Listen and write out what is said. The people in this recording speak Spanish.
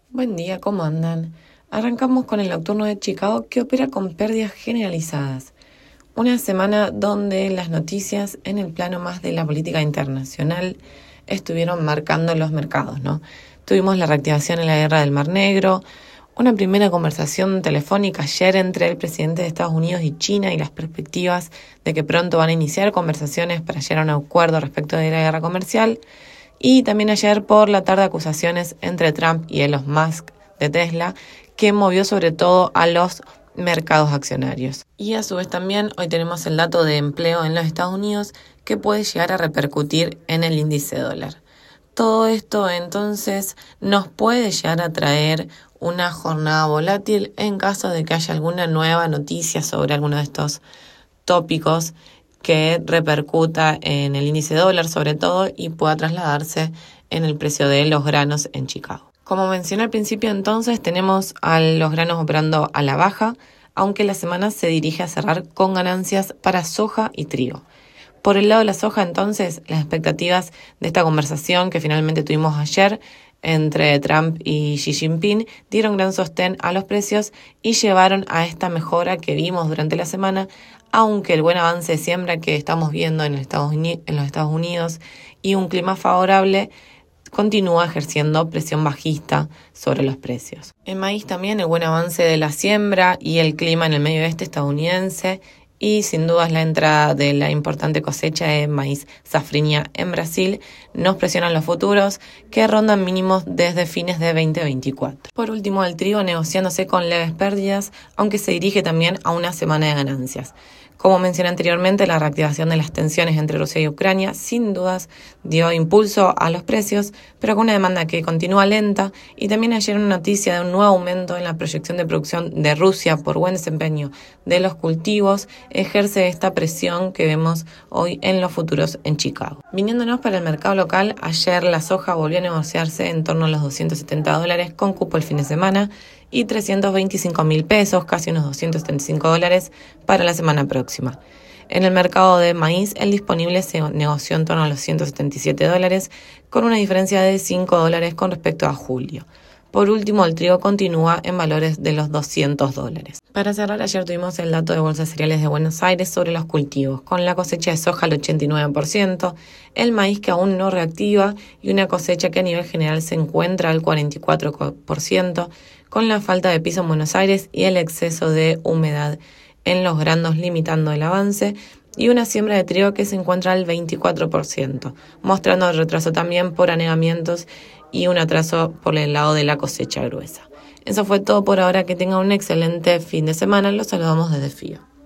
Buen día, ¿cómo andan? Arrancamos con el nocturno de Chicago que opera con pérdidas generalizadas. Una semana donde las noticias en el plano más de la política internacional estuvieron marcando los mercados, ¿no? Tuvimos la reactivación en la guerra del Mar Negro, una primera conversación telefónica ayer entre el presidente de Estados Unidos y China y las perspectivas de que pronto van a iniciar conversaciones para llegar a un acuerdo respecto de la guerra comercial. Y también ayer por la tarde acusaciones entre Trump y Elon Musk de Tesla, que movió sobre todo a los mercados accionarios. Y a su vez también hoy tenemos el dato de empleo en los Estados Unidos que puede llegar a repercutir en el índice dólar. Todo esto entonces nos puede llegar a traer una jornada volátil en caso de que haya alguna nueva noticia sobre alguno de estos tópicos que repercuta en el índice dólar sobre todo y pueda trasladarse en el precio de los granos en Chicago. Como mencioné al principio entonces tenemos a los granos operando a la baja, aunque la semana se dirige a cerrar con ganancias para soja y trigo. Por el lado de la soja entonces las expectativas de esta conversación que finalmente tuvimos ayer entre Trump y Xi Jinping dieron gran sostén a los precios y llevaron a esta mejora que vimos durante la semana, aunque el buen avance de siembra que estamos viendo en los Estados Unidos y un clima favorable continúa ejerciendo presión bajista sobre los precios. En maíz también el buen avance de la siembra y el clima en el medio oeste estadounidense y sin dudas la entrada de la importante cosecha de maíz safrinha en Brasil nos presionan los futuros que rondan mínimos desde fines de 2024. Por último, el trigo negociándose con leves pérdidas, aunque se dirige también a una semana de ganancias. Como mencioné anteriormente, la reactivación de las tensiones entre Rusia y Ucrania sin dudas dio impulso a los precios, pero con una demanda que continúa lenta y también ayer una noticia de un nuevo aumento en la proyección de producción de Rusia por buen desempeño de los cultivos ejerce esta presión que vemos hoy en los futuros en Chicago. Viniéndonos para el mercado local, ayer la soja volvió a negociarse en torno a los $270 con cupo el fin de semana y 325.000 pesos, casi unos $275 para la semana próxima. En el mercado de maíz, el disponible se negoció en torno a los $177, con una diferencia de $5 con respecto a julio. Por último, el trigo continúa en valores de los $200. Para cerrar, ayer tuvimos el dato de Bolsa de Cereales de Buenos Aires sobre los cultivos, con la cosecha de soja al 89%, el maíz que aún no reactiva y una cosecha que a nivel general se encuentra al 44%, con la falta de piso en Buenos Aires y el exceso de humedad en los granos limitando el avance, y una siembra de trigo que se encuentra al 24%, mostrando el retraso también por anegamientos y un atraso por el lado de la cosecha gruesa. Eso fue todo por ahora, que tengan un excelente fin de semana, los saludamos desde FIO.